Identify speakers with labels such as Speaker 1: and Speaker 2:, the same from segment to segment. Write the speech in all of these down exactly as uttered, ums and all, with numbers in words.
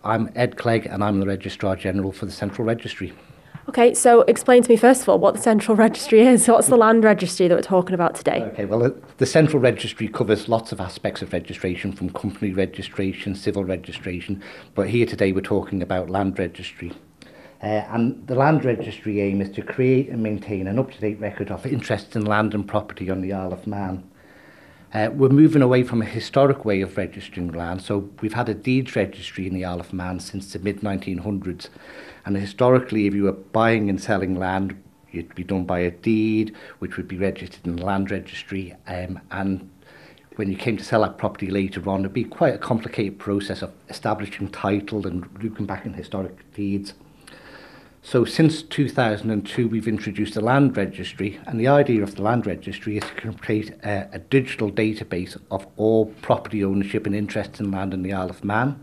Speaker 1: I'm Ed Clegg and I'm the Registrar General for the Central Registry.
Speaker 2: Okay, so explain to me first of all what the Central Registry is. What's the land registry that we're talking about today?
Speaker 1: Okay, well, the Central Registry covers lots of aspects of registration, from company registration, civil registration, but here today we're talking about land registry. Uh, and the land registry aim is to create and maintain an up-to-date record of interest in land and property on the Isle of Man. Uh, we're moving away from a historic way of registering land, so we've had a deeds registry in the Isle of Man since the mid nineteen hundreds, and historically if you were buying and selling land, it'd be done by a deed which would be registered in the land registry, um, and when you came to sell that property later on, it'd be quite a complicated process of establishing title and looking back in historic deeds. So since two thousand two, we've introduced a land registry, and the idea of the land registry is to create a, a digital database of all property ownership and interest in land in the Isle of Man.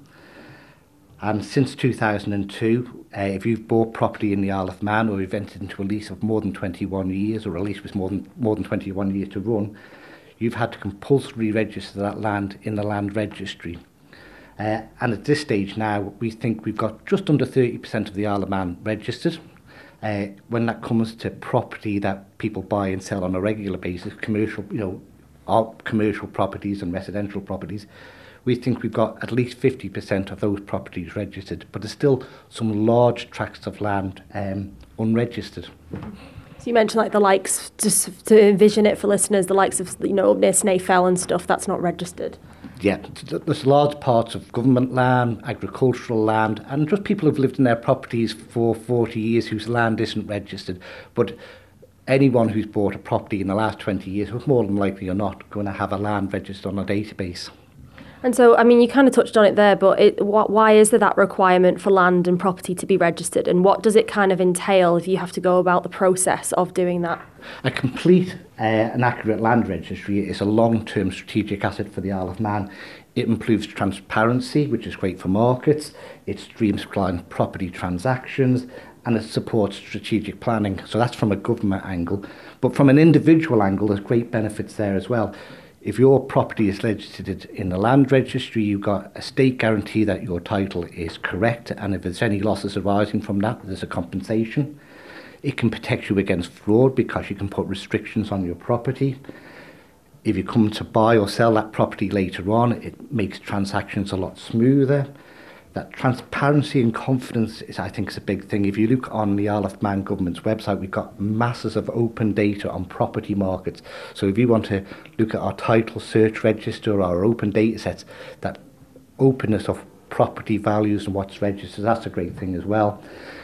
Speaker 1: And since two thousand two, uh, if you've bought property in the Isle of Man, or you've entered into a lease of more than twenty-one years, or a lease with more than, more than twenty-one years to run, you've had to compulsorily register that land in the land registry. Uh, and at this stage now, we think we've got just under thirty percent of the Isle of Man registered. Uh, when that comes to property that people buy and sell on a regular basis, commercial, you know, our commercial properties and residential properties, we think we've got at least fifty percent of those properties registered, but there's still some large tracts of land um, unregistered.
Speaker 2: So you mentioned like the likes, just to envision it for listeners, the likes of, you know, up near Snaefell and stuff, that's not registered.
Speaker 1: Yeah, there's large parts of government land, agricultural land, and just people who've lived in their properties for forty years whose land isn't registered. But anyone who's bought a property in the last twenty years was more than likely or not going to have a land registered on a database.
Speaker 2: And so, I mean, you kind of touched on it there, but it, wh- why is there that requirement for land and property to be registered? And what does it kind of entail if you have to go about the process of doing that?
Speaker 1: A complete uh, and accurate land registry is a long-term strategic asset for the Isle of Man. It improves transparency, which is great for markets. It streamlines property transactions, and it supports strategic planning. So that's from a government angle. But from an individual angle, there's great benefits there as well. If your property is registered in the land registry, you've got a state guarantee that your title is correct, and if there's any losses arising from that, there's a compensation. It can protect you against fraud because you can put restrictions on your property. If you come to buy or sell that property later on, it makes transactions a lot smoother. That transparency and confidence is, I think, is a big thing. If you look on the Isle of Man government's website, we've got masses of open data on property markets. So if you want to look at our title search register or our open data sets, that openness of property values and what's registered, that's a great thing as well.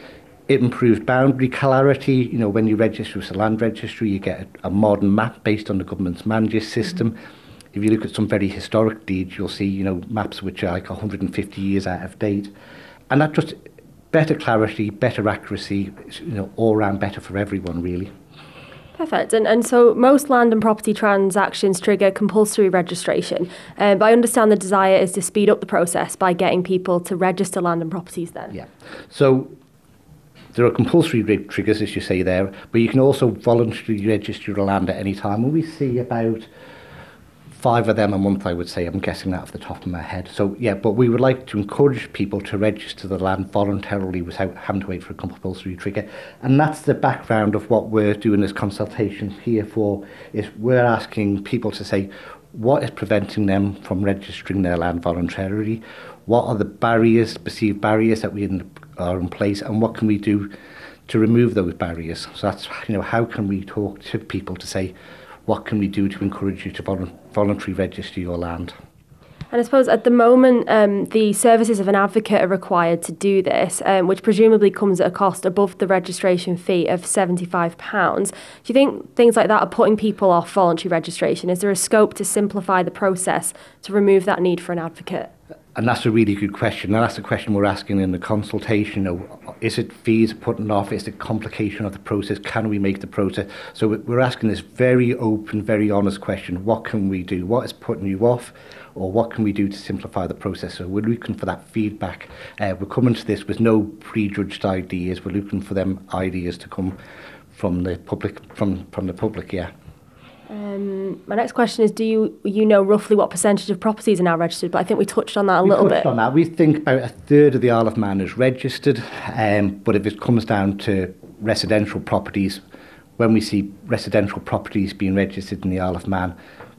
Speaker 1: It improves boundary clarity. You know, when you register with the land registry, you get a, a modern map based on the government's Managis system. Mm-hmm. If you look at some very historic deeds, you'll see, you know, maps which are like one hundred fifty years out of date. And that just, better clarity, better accuracy, you know, all round better for everyone, really.
Speaker 2: Perfect. And and so most land and property transactions trigger compulsory registration. Um, but I understand the desire is to speed up the process by getting people to register land and properties then.
Speaker 1: Yeah. So there are compulsory reg- triggers, as you say there, but you can also voluntarily register your land at any time. And we see about five of them a month, I would say. I'm guessing that off the top of my head. So, yeah, but we would like to encourage people to register the land voluntarily without having to wait for a compulsory trigger. And that's the background of what we're doing this consultation here for, is we're asking people to say, what is preventing them from registering their land voluntarily? What are the barriers, perceived barriers that we in, are in place, and what can we do to remove those barriers? So that's, you know, how can we talk to people to say, what can we do to encourage you to volu- voluntarily register your land?
Speaker 2: And I suppose at the moment, um, the services of an advocate are required to do this, um, which presumably comes at a cost above the registration fee of seventy-five pounds. Do you think things like that are putting people off voluntary registration? Is there a scope to simplify the process to remove that need for an advocate?
Speaker 1: And that's a really good question. And that's the question we're asking in the consultation. You know, is it fees putting off? Is it complication of the process? Can we make the process? So we're asking this very open, very honest question. What can we do? What is putting you off? Or what can we do to simplify the process? So we're looking for that feedback. Uh, we're coming to this with no prejudged ideas. We're looking for them ideas to come from the public, from, from the public, yeah.
Speaker 2: Um, my next question is, do you you know roughly what percentage of properties are now registered? But I think we touched on that a
Speaker 1: we
Speaker 2: little
Speaker 1: touched
Speaker 2: bit.
Speaker 1: on that. We think about a third of the Isle of Man is registered, um, but if it comes down to residential properties, when we see residential properties being registered in the Isle of Man,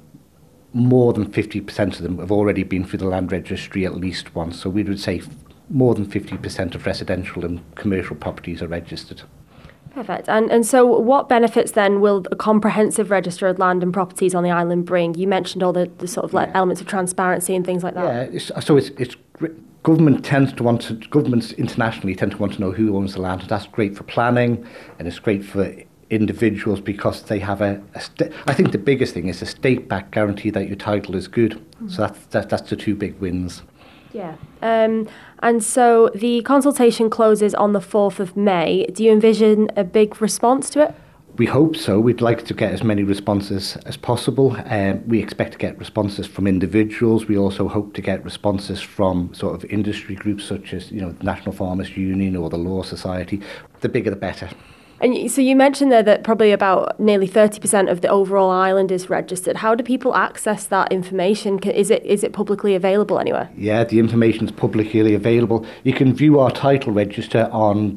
Speaker 1: more than fifty percent of them have already been through the land registry at least once. So we would say more than fifty percent of residential and commercial properties are registered.
Speaker 2: Perfect. And and so what benefits then will a comprehensive register of land and properties on the island bring? You mentioned all the, the sort of yeah. elements of transparency and things like that.
Speaker 1: Yeah, it's, so it's it's government tends to want to governments internationally tend to want to know who owns the land. That's great for planning, and it's great for individuals because they have a, a st- I think the biggest thing is a state-backed guarantee that your title is good. Mm-hmm. So that's that, that's the two big wins.
Speaker 2: Yeah. Um, and so the consultation closes on the fourth of May. Do you envision a big response to it?
Speaker 1: We hope so. We'd like to get as many responses as possible. Um, we expect to get responses from individuals. We also hope to get responses from sort of industry groups such as, you know, the National Farmers Union or the Law Society. The bigger the better.
Speaker 2: And so you mentioned there that probably about nearly thirty percent of the overall island is registered. How do people access that information? Is it is it publicly available anywhere?
Speaker 1: Yeah, the information is publicly available. You can view our title register on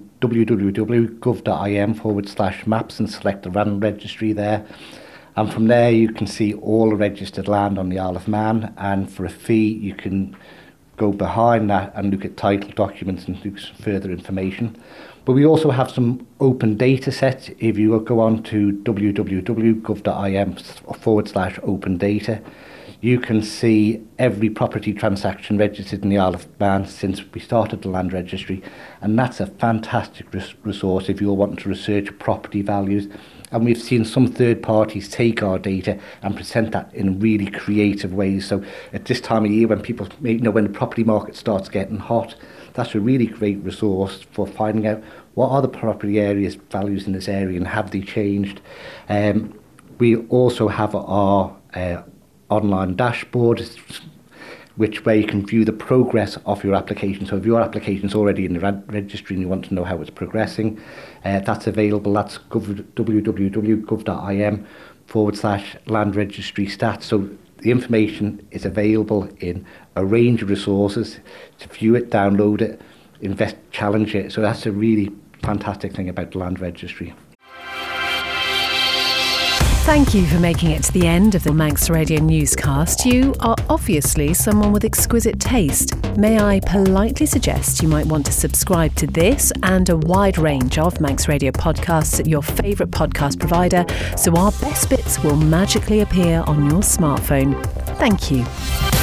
Speaker 1: www.gov.im forward slash maps and select the land registry there. And from there you can see all the registered land on the Isle of Man, and for a fee you can go behind that and look at title documents and look at further information. But we also have some open data sets. If you go on to www.gov.im forward slash open data, you can see every property transaction registered in the Isle of Man since we started the land registry. And that's a fantastic res- resource if you're wanting to research property values. And we've seen some third parties take our data and present that in really creative ways. So at this time of year, when people, you know, when the property market starts getting hot, that's a really great resource for finding out what are the property areas values in this area and have they changed. Um, we also have our uh, online dashboard, which way you can view the progress of your application. So if your application is already in the reg- registry and you want to know how it's progressing, uh, that's available. That's www.gov.im forward slash land registry stats. So the information is available in a range of resources to view it, download it, invest, challenge it. So that's a really fantastic thing about the land registry.
Speaker 3: Thank you for making it to the end of the Manx Radio newscast. You are obviously someone with exquisite taste. May I politely suggest you might want to subscribe to this and a wide range of Manx Radio podcasts at your favourite podcast provider so our best bits will magically appear on your smartphone. Thank you.